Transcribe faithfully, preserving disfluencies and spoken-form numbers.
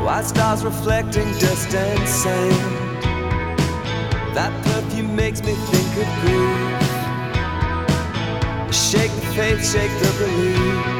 White stars reflecting dust and sand. That perfume makes me think of grief. Shake the faith, shake the belief.